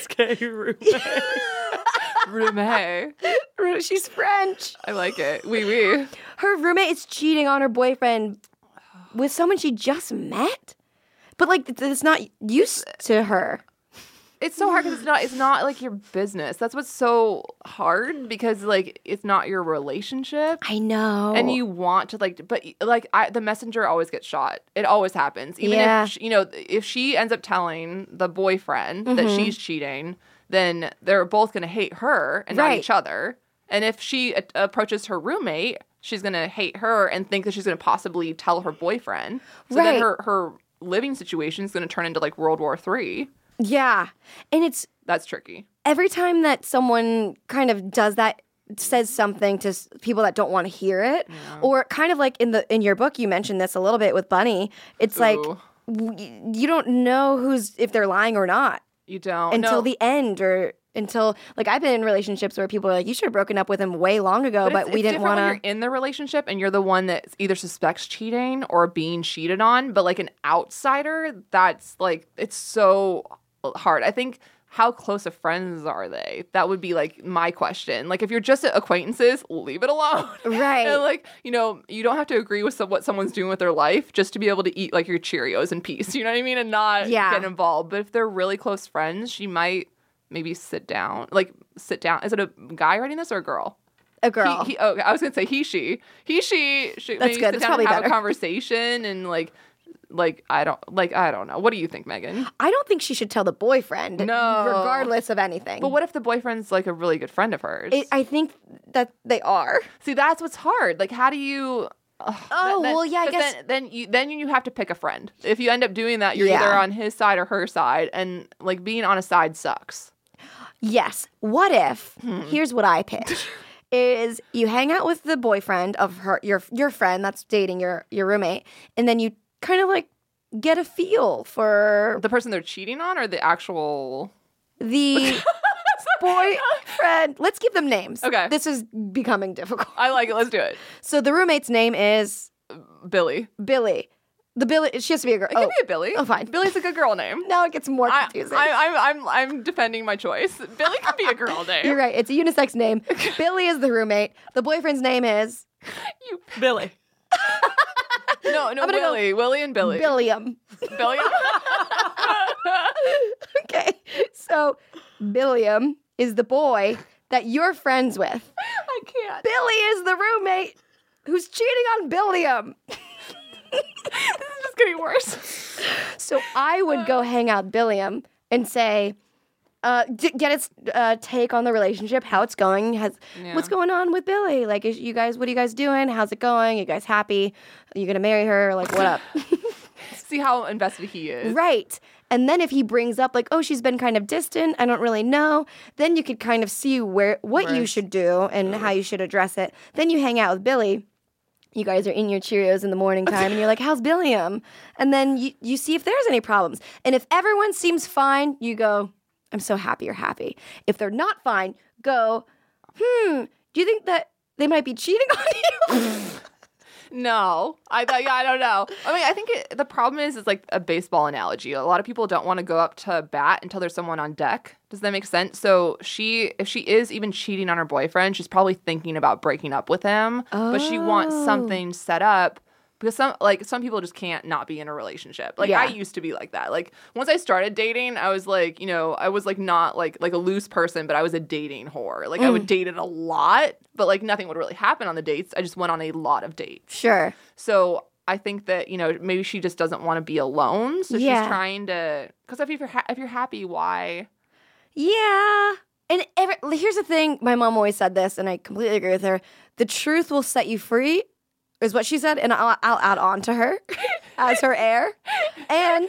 Roommate. She's French. I like it. Oui. Her roommate is cheating on her boyfriend with someone she just met, but like it's not used to her. It's so hard because it's not like your business. That's what's so hard, because like it's not your relationship. I know. And you want to like, but like the messenger always gets shot. It always happens. Even Yeah. if if she ends up telling the boyfriend that she's cheating, then they're both gonna hate her and not Right. each other. And if she approaches her roommate, she's gonna hate her and think that she's gonna possibly tell her boyfriend. So Right. then her living situation is gonna turn into like World War III. Yeah, and it's That's tricky. every time that someone kind of does that, says something to people that don't want to hear it, or kind of like in your book you mentioned this a little bit with Bunny. It's like Ooh. you don't know if they're lying or not You don't until No. the end, or until like I've been in relationships where people are like, you should have broken up with him way long ago, but it's we didn't different want when you're in the relationship and you're the one that either suspects cheating or being cheated on. But like an outsider, that's like, it's so hard. I think, how close of friends are they? That would be like my question. Like if you're just acquaintances, leave it alone. Right. And like, you don't have to agree with what someone's doing with their life just to be able to eat like your Cheerios in peace. You know what I mean? And not get involved. But if they're really close friends, she might maybe sit down. Is it a guy writing this or a girl? a girl. Okay, I was gonna say he, she should That's maybe good. sit That's down probably and have better. a conversation and I don't know. What do you think, Megan? I don't think she should tell the boyfriend, No. regardless of anything. But what if the boyfriend's like a really good friend of hers? I think that they are. See, that's what's hard. Like, how do you? Well, yeah, I 'cause guess. then you have to pick a friend. If you end up doing that, you're Yeah. either on his side or her side, and like being on a side sucks. Yes. What if? Here's what I pitch: is you hang out with the boyfriend of your friend that's dating your roommate, and then you kind of like get a feel for The person they're cheating on, or the actual. the boyfriend. Let's give them names. Okay. This is becoming difficult. I like it. Let's do it. So the roommate's name is Billy. Billy. The Billy. She has to be a girl. It could be a Billy. Oh, fine. Billy's a good girl name. Now it gets more confusing. I'm defending my choice. Billy could be a girl name. You're right. It's a unisex name. Billy is the roommate. The boyfriend's name is Billy. No, gonna go Willie. Willie and Billy. Billiam. Billy. Okay. So Billiam is the boy that you're friends with. I can't. Billy is the roommate who's cheating on Billiam. This is just getting worse. So I would go hang out Billiam and say, get its take on the relationship, how it's going. What's going on with Billy? Like, what are you guys doing? How's it going? You guys happy? Are you gonna marry her? Like, what up? See how invested he is. Right. And then if he brings up like, oh, she's been kind of distant, I don't really know, then you could kind of see what you should do and how you should address it. Then you hang out with Billy. You guys are in your Cheerios in the morning time and you're like, how's Billiam? And then you see if there's any problems. And if everyone seems fine, you go, I'm so happy you're happy. If they're not fine, go, do you think that they might be cheating on you? No, I don't know. I mean, I think the problem is like a baseball analogy. A lot of people don't want to go up to bat until there's someone on deck. Does that make sense? So if she is even cheating on her boyfriend, she's probably thinking about breaking up with him, but she wants something set up. Because some people just can't not be in a relationship. Like, I used to be like that. Like, once I started dating, I was like, I was like not like a loose person, but I was a dating whore. Like, I would date it a lot, but like nothing would really happen on the dates. I just went on a lot of dates. Sure. So I think that, maybe she just doesn't want to be alone. So she's trying to, because if you're happy, why? Yeah. And here's the thing. My mom always said this, and I completely agree with her. The truth will set you free. Is what she said, and I'll add on to her as her heir. And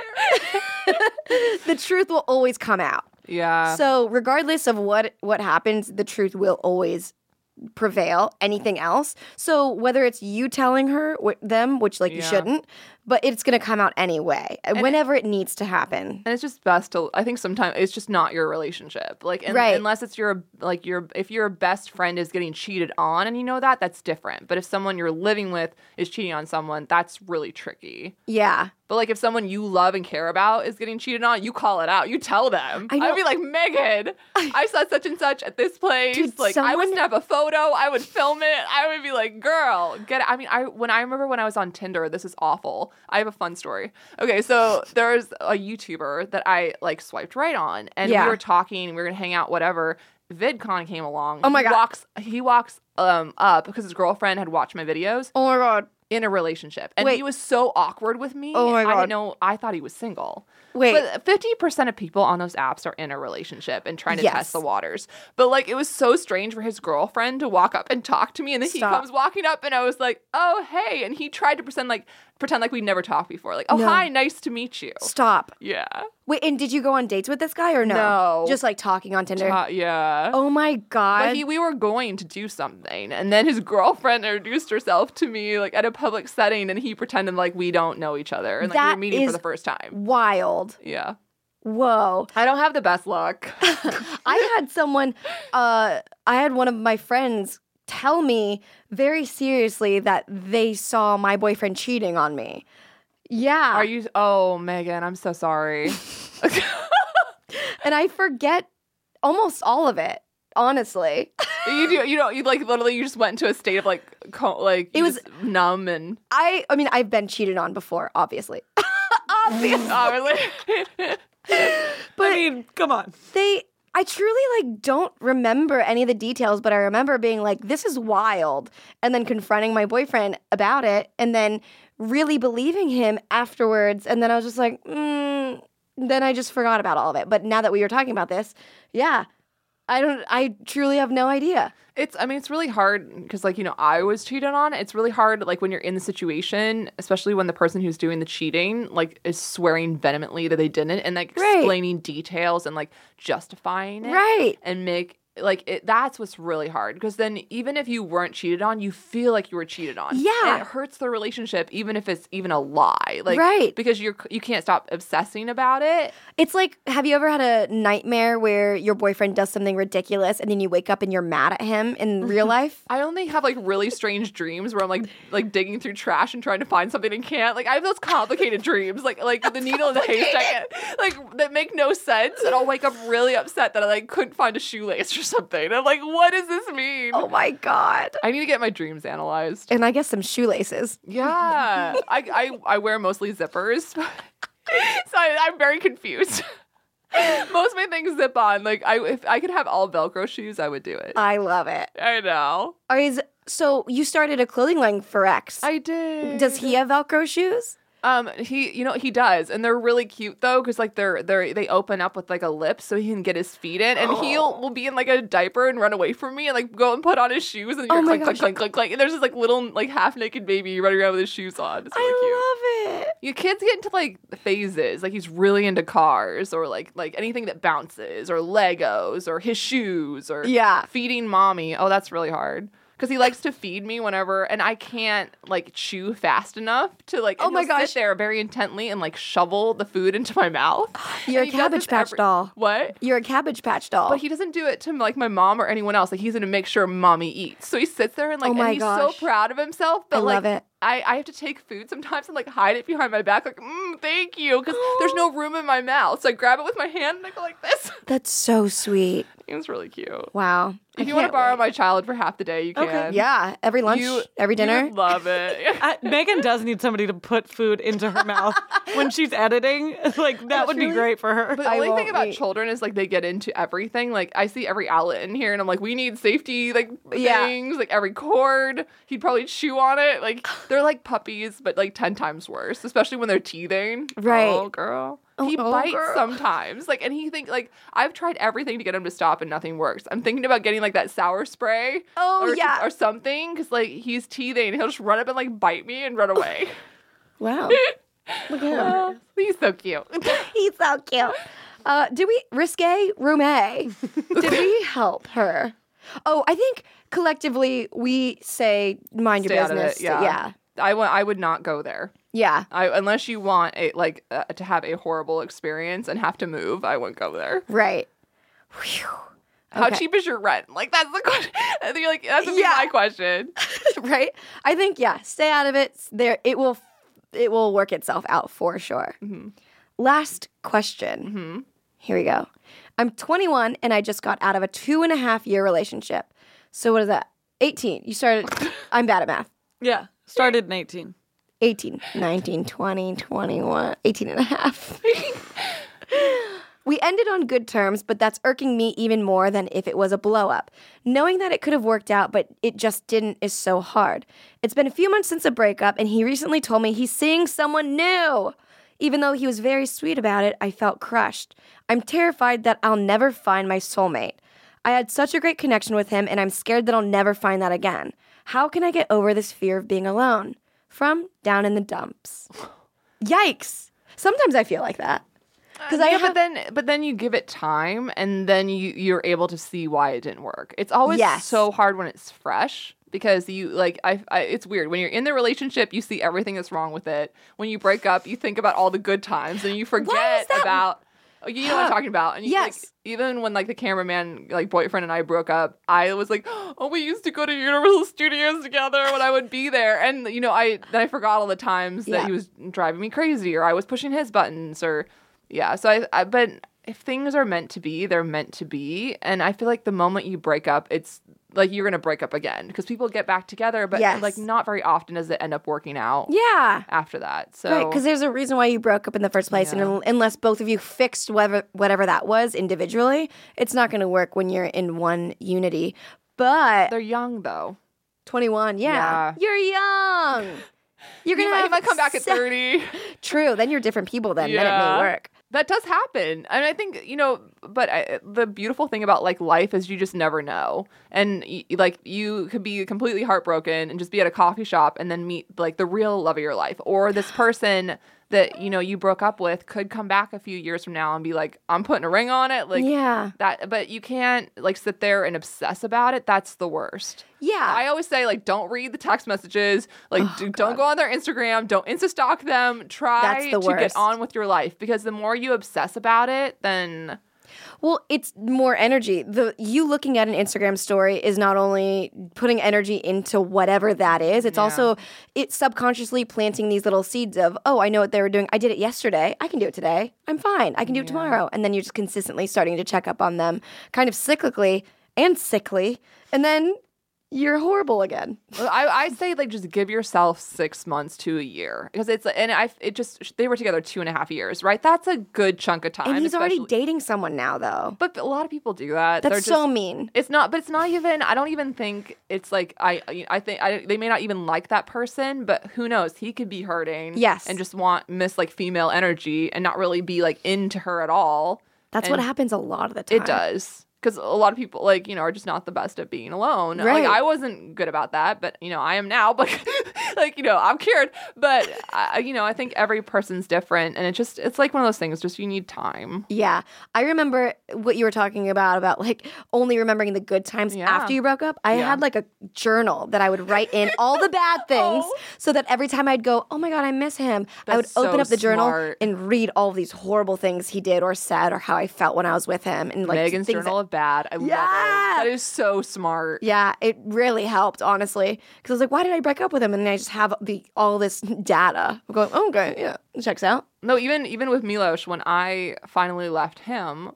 the truth will always come out. Yeah. So regardless of what happens, the truth will always prevail. Anything else. So whether it's you telling her them, which you shouldn't, but it's going to come out anyway, whenever it needs to happen. And it's just best to, I think sometimes it's just not your relationship. Like, unless it's if your best friend is getting cheated on and you know that, that's different. But if someone you're living with is cheating on someone, that's really tricky. Yeah. But like if someone you love and care about is getting cheated on, you call it out. You tell them. I'd be like, Megan, I saw such and such at this place. Dude, I would snap a photo. I would film it. I would be like, girl, get it. I mean, I remember when I was on Tinder, this is awful. I have a fun story. Okay, so there's a YouTuber that I swiped right on, and we were talking, we were gonna hang out, whatever. VidCon came along. Oh my God. He walks up because his girlfriend had watched my videos. Oh my God. In a relationship. And he was so awkward with me. Oh my God. I didn't know. I thought he was single. Wait. But 50% of people on those apps are in a relationship and trying to test the waters. But it was so strange for his girlfriend to walk up and talk to me. And then he comes walking up and I was like, oh, hey. And he tried to pretend like we'd never talked before. Like, oh, hi, nice to meet you. Stop. Yeah. Wait, and did you go on dates with this guy or no? No. Just talking on Tinder? Yeah. Oh my God. But we were going to do something. And then his girlfriend introduced herself to me at a public setting and he pretended like we don't know each other. And we were meeting for the first time. Wild. Yeah. Whoa. I don't have the best luck. I had someone, I had one of my friends tell me very seriously that they saw my boyfriend cheating on me. Yeah. Are you? Oh, Megan, I'm so sorry. And I forget almost all of it, honestly. You do. You don't. You literally. You just went into a state of it was numb and. I mean, I've been cheated on before, obviously. Obviously. But I mean, come on. I truly don't remember any of the details, but I remember being like, this is wild. And then confronting my boyfriend about it and then really believing him afterwards. And then I was just like, then I just forgot about all of it. But now that we were talking about this, yeah, I truly have no idea. It's really hard because, I was cheated on. It's really hard, when you're in the situation, especially when the person who's doing the cheating, is swearing vehemently that they didn't and, explaining details and, justifying it. Right. And that's what's really hard because then even if you weren't cheated on, you feel like you were cheated on. Yeah. And it hurts the relationship even if it's even a lie. Right. Because you can't stop obsessing about it. It's have you ever had a nightmare where your boyfriend does something ridiculous and then you wake up and you're mad at him in real life? I only have really strange dreams where I'm like digging through trash and trying to find something and can't. I have those complicated dreams, like the needle in the haystack, that make no sense. And I'll wake up really upset that I couldn't find a shoelace or something. I'm like, what does this mean? Oh my God. I need to get my dreams analyzed. And I guess some shoelaces. Yeah. I wear mostly zippers. So I'm very confused. Most of my things zip on. If I could have all Velcro shoes, I would do it. I love it. I know. So you started a clothing line for X. I did. Does he have Velcro shoes? He does, and they're really cute though, because like they open up with like a lip so he can get his feet in, and will be in like a diaper and run away from me and like go and put on his shoes, and you're clink, clink, clink, clink, clink, and there's this like little like half naked baby running around with his shoes on. It's really cute. I love it. Your kids get into like phases, like he's really into cars or like anything that bounces or Legos or his shoes or feeding mommy. Oh, that's really hard. Because he likes to feed me whenever, and I can't like chew fast enough to like. Oh my gosh! Sit there very intently and like shovel the food into my mouth. You're a Cabbage Patch doll. What? You're a Cabbage Patch doll. But he doesn't do it to like my mom or anyone else. Like he's gonna make sure mommy eats. So he sits there and like, and he's so proud of himself. But I love it. I have to take food sometimes and like hide it behind my back, like thank you, because there's no room in my mouth. So I grab it with my hand and I go like this. That's so sweet. It was really cute. Wow. If you want to borrow my child for half the day, you can. Okay. Yeah. Every lunch, every dinner. You love it. Megan does need somebody to put food into her mouth when she's editing. Like that would be great for her. But the only thing about children is like they get into everything. Like I see every outlet in here, and I'm like, we need safety like things. Like every cord, he'd probably chew on it. Like they're like puppies, but like 10 times worse, especially when they're teething. Right. Oh, girl. He bites sometimes. Like, and he think like I've tried everything to get him to stop and nothing works. I'm thinking about getting like that sour spray. Or something, because like he's teething. He'll just run up and like bite me and run away. Wow. Look at him. He's so cute. He's so cute. Did we risque room A? Did we help her? Oh, I think collectively we say mind your business. Yeah. I would not go there. Yeah. Unless you want to have a horrible experience and have to move, I wouldn't go there. Right. Whew. How cheap is your rent? Like that's the question. You're like that's my question. Right. I think stay out of it. It will work itself out for sure. Mm-hmm. Last question. Mm-hmm. Here we go. I'm 21 and I just got out of a 2.5-year relationship. So what is that? 18. You started. I'm bad at math. Yeah. Started in 18. 18, 19, 20, 21, 18 and a half. We ended on good terms, but that's irking me even more than if it was a blow-up. Knowing that it could have worked out, but it just didn't is so hard. It's been a few months since a breakup, and he recently told me he's seeing someone new. Even though he was very sweet about it, I felt crushed. I'm terrified that I'll never find my soulmate. I had such a great connection with him, and I'm scared that I'll never find that again. How can I get over this fear of being alone? From Down in the Dumps. Yikes. Sometimes I feel like that. But then you give it time, and then you're able to see why it didn't work. It's always so hard when it's fresh, because you like it's weird when you're in the relationship. You see everything that's wrong with it. When you break up, you think about all the good times, and you forget about. You know what I'm talking about. And you, like, even when like the cameraman, like boyfriend and I broke up, I was like, oh, we used to go to Universal Studios together when I would be there. And, you know, I forgot all the times that he was driving me crazy, or I was pushing his buttons, or, So but if things are meant to be, they're meant to be. And I feel like the moment you break up, it's like you're going to break up again, because people get back together, but like not very often does it end up working out after that. So right, because there's a reason why you broke up in the first place. And unless both of you fixed whatever that was individually, it's not going to work when you're in one unity. But they're young, though. 21, You're young. You're gonna he might come back at 30. True. Then you're different people then. Then it may work. That does happen. And I think, you know, but the beautiful thing about like life is you just never know. And like you could be completely heartbroken and just be at a coffee shop and then meet like the real love of your life. Or this person that, you know, you broke up with could come back a few years from now and be like, I'm putting a ring on it. Like that, but you can't like sit there and obsess about it. That's the worst. Yeah. I always say, like, don't read the text messages. Like, don't go on their Instagram. Don't Insta-stalk them. Try to get on with your life, because the more you obsess about it, then... Well, it's more energy. You looking at an Instagram story is not only putting energy into whatever that is, it's also subconsciously planting these little seeds of, oh, I know what they were doing. I did it yesterday. I can do it today. I'm fine. I can do it tomorrow. And then you're just consistently starting to check up on them kind of cyclically and sickly. And then you're horrible again. I say like just give yourself 6 months to a year because they were together 2.5 years, right? That's a good chunk of time. And he's already dating someone now, though. But a lot of people do that. That's so mean. It's not, but it's not even. I don't even think it's like I think they may not even like that person, but who knows? He could be hurting, yes, and just miss like female energy and not really be like into her at all. That's what happens a lot of the time. It does. Because a lot of people, like, are just not the best at being alone. Right. Like, I wasn't good about that, but, I am now. But, I'm cured. But, I think every person's different. And it's like one of those things, just you need time. Yeah. I remember what you were talking about like, only remembering the good times after you broke up. I had, like, a journal that I would write in all the bad things so that every time I'd go, oh, my God, I miss him. I would open up the journal and read all of these horrible things he did or said or how I felt when I was with him. And, like, Megan's journal of bad. I love it. That is so smart. Yeah, it really helped, honestly. Because I was like, why did I break up with him? And then I just have all this data. I'm going, oh, okay, yeah, it checks out. No, even with Milos, when I finally left him,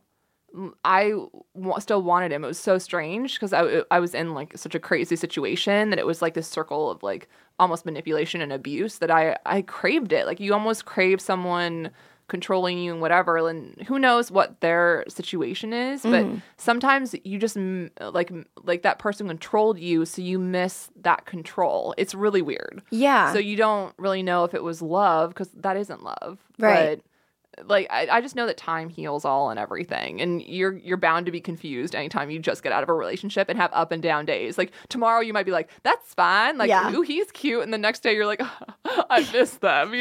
I still wanted him. It was so strange because I was in like such a crazy situation that it was like this circle of like almost manipulation and abuse that I craved it. Like you almost crave someone controlling you and whatever, and who knows what their situation is, but sometimes you just like that person controlled you, so you miss that control. It's really weird. Yeah. So you don't really know if it was love, because that isn't love. Right. But like I just know that time heals all and everything, and you're bound to be confused anytime you just get out of a relationship and have up and down days. Like tomorrow you might be like, that's fine, like ooh, he's cute, and the next day you're like, I miss them.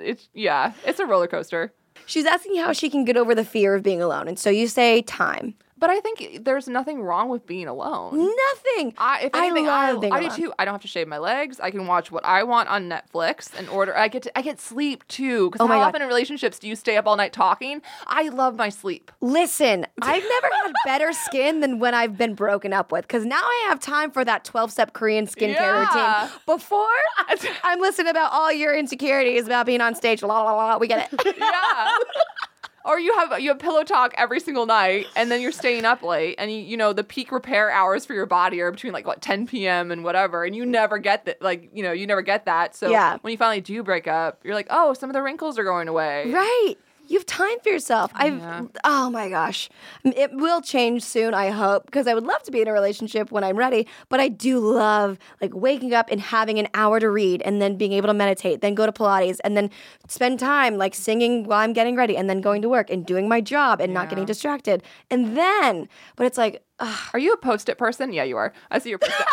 It's a roller coaster. She's asking how she can get over the fear of being alone, and so you say time. But I think there's nothing wrong with being alone. Nothing. If anything, I love being alone. do too. I don't have to shave my legs. I can watch what I want on Netflix and order. I get sleep too. Because how often in relationships do you stay up all night talking? I love my sleep. Listen, I've never had better skin than when I've been broken up with. Because now I have time for that 12-step Korean skincare routine. Before, I'm listening about all your insecurities about being on stage. La la la. We get it. Yeah. Or you have pillow talk every single night, and then you're staying up late, and the peak repair hours for your body are between 10 p.m. and whatever, and you never get that. You never get that. So when you finally do break up, you're like, oh, some of the wrinkles are going away. Right. You have time for yourself. Oh my gosh. It will change soon, I hope, because I would love to be in a relationship when I'm ready, but I do love waking up and having an hour to read and then being able to meditate, then go to Pilates and then spend time singing while I'm getting ready and then going to work and doing my job and not getting distracted. And then, but it's like, are you a Post-it person? Yeah, you are. I see your Post-it.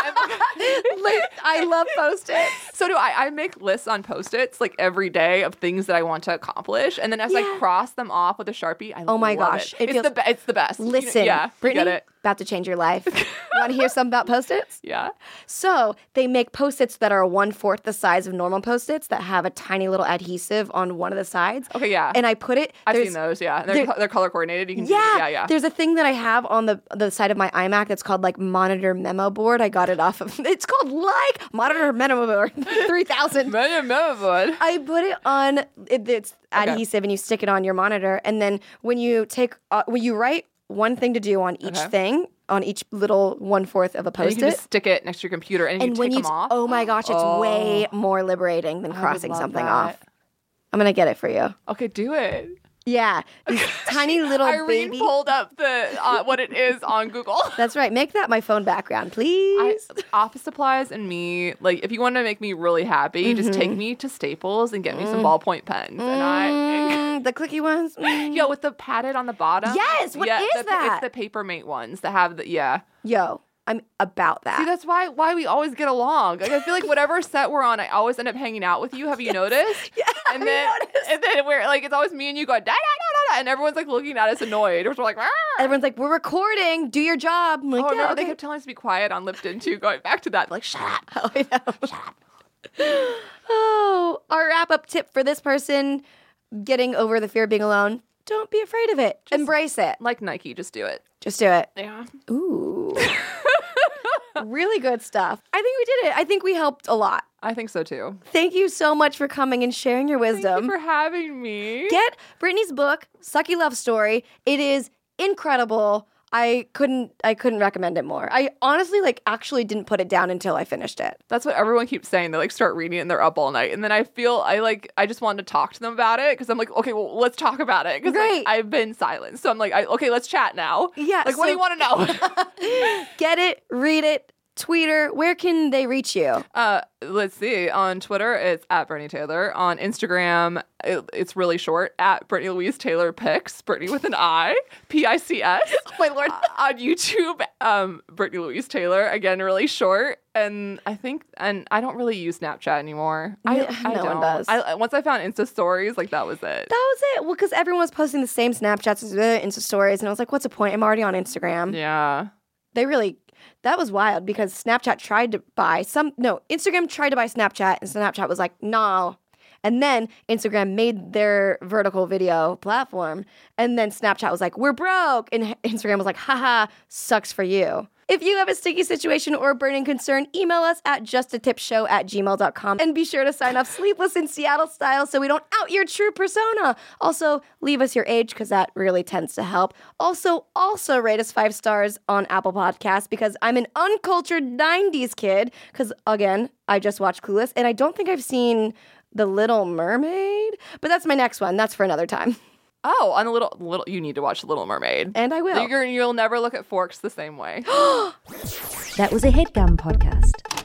I love Post-its. So do I. I make lists on Post-its every day of things that I want to accomplish, and then as I cross them off with a Sharpie, I love gosh, it. It's the best. Listen, Brittany, get it. About to change your life. You want to hear something about Post-its? Yeah. So they make Post-its that are 1/4 the size of normal Post-its that have a tiny little adhesive on one of the sides. Okay, yeah. And I put it. I've seen those. Yeah, they're color coordinated. You can yeah. There's a thing that I have on the side of my iMac that's called Monitor Memo Board. I got it off of. It's called Monitor Memo Board 3000. Memo Board. I put it on. It's adhesive, and you stick it on your monitor, and then when you write one thing to do on each thing, on each little 1/4 of a Post-it. You can just stick it next to your computer and you take them off. Oh my gosh, it's way more liberating than crossing something off. I'm going to get it for you. Okay, do it. Yeah, these tiny little Irene pulled up the what it is on Google. That's right. Make that my phone background, please. Office supplies and me, if you want to make me really happy, just take me to Staples and get me some ballpoint pens. And the clicky ones? Yeah, with the padded on the bottom. Yes, what is that? It's the Papermate ones that have the, Yo, I'm about that. See, that's why we always get along. I feel like whatever set we're on, I always end up hanging out with you. Have you noticed? Yeah, and then we're it's always me and you going da da da da, and everyone's looking at us annoyed. We're like, Arr! Everyone's like, we're recording. Do your job. I'm like, remember they kept telling us to be quiet on Lipton too. Going back to that, shut up. Oh, I know. Shut up. Oh, our wrap up tip for this person getting over the fear of being alone: don't be afraid of it. Just embrace it. Like Nike, just do it. Just do it. Yeah. Ooh. Really good stuff. I think we did it. I think we helped a lot. I think so too. Thank you so much for coming and sharing your wisdom. Thank you for having me. Get Brittany's book, Sucky Love Story. It is incredible. I couldn't recommend it more. I honestly actually didn't put it down until I finished it. That's what everyone keeps saying. They start reading it and they're up all night. And then I feel I just wanted to talk to them about it because I'm like, okay, well, let's talk about it. Because I've been silent. So I'm like, okay, let's chat now. Yeah. What do you want to know? Get it, read it, Tweeter. Where can they reach you? Let's see. On Twitter, it's at Brittany Taylor. On Instagram, it's really short, at Brittany Louise Taylor Pics. Brittany with an I, Pics. Oh my Lord. On YouTube, Brittany Louise Taylor. Again, really short. And I don't really use Snapchat anymore. I No one does. Once I found Insta stories, that was it. That was it. Well, because everyone was posting the same Snapchats as Insta stories, and I was like, what's the point? I'm already on Instagram. Yeah. That was wild because Instagram tried to buy Snapchat, and Snapchat was like, no. And then Instagram made their vertical video platform, and then Snapchat was like, we're broke. And Instagram was like, haha, sucks for you. If you have a sticky situation or a burning concern, email us at justatipshow@gmail.com. And be sure to sign up Sleepless in Seattle style so we don't out your true persona. Also, leave us your age because that really tends to help. Also rate us 5 stars on Apple Podcasts because I'm an uncultured 90s kid because, again, I just watched Clueless and I don't think I've seen The Little Mermaid. But that's my next one. That's for another time. Oh, on a little, you need to watch The Little Mermaid. And I will. You'll never look at forks the same way. That was a HeadGum podcast.